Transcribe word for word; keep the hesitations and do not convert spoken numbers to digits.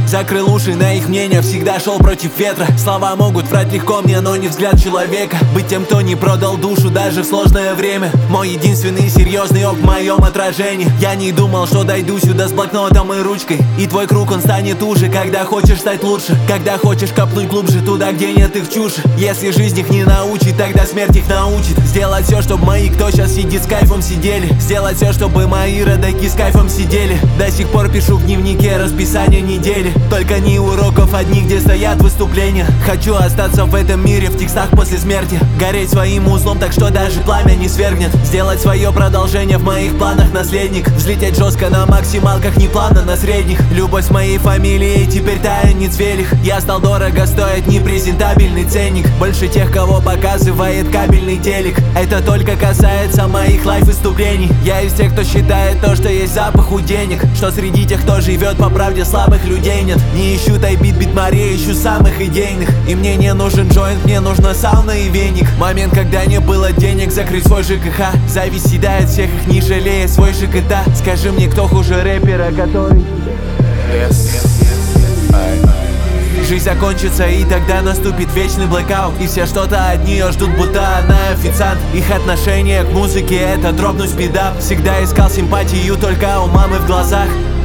Закрыл уши на их мнение, всегда шел против ветра. Слова могут врать легко мне, но не взгляд человека. Быть тем, кто не продал душу даже в сложное время. Мой единственный серьезный ок в моем отражении. Я не думал, что дойду сюда с блокнотом и ручкой. И твой круг, он станет уже, когда хочешь стать лучше. Когда хочешь копнуть глубже туда, где нет их чуши. Если жизнь их не научит, тогда смерть их научит. Сделать все, чтобы мои, кто сейчас сидит с кайфом, сидели. Сделать все, чтобы мои родаки с кайфом сидели. До сих пор пишу в дневнике расписание недели. Только не уроков одних, где стоят выступления. Хочу остаться в этом мире в текстах после смерти. Гореть своим узлом, так что даже пламя не свергнет. Сделать свое продолжение в моих планах, наследник. Взлететь жестко на максималках, не плавно на средних. Любовь с моей фамилией теперь таянец велих. Я стал дорого стоить, непрезентабельный ценник. Больше тех, кого показывает кабельный телек. Это только касается моих лайв-выступлений. Я из тех, кто считает то, что есть запах у денег. Что среди тех, кто живет по правде, слабых людей нет. Не ищу тайбит, бит Мария, ищу самых идейных. И мне не нужен джойнт, мне нужна сауна и веник. Момент, когда не было денег закрыть свой ЖКХ. Зависть съедает всех их, не жалея свой ЖКТ. Скажи мне, кто хуже рэпера, который... Yes. Жизнь закончится, и тогда наступит вечный блэкаут. И все что-то от нее ждут, будто она официант. Их отношение к музыке — это дропнуть спидап. Всегда искал симпатию только у мамы в глазах.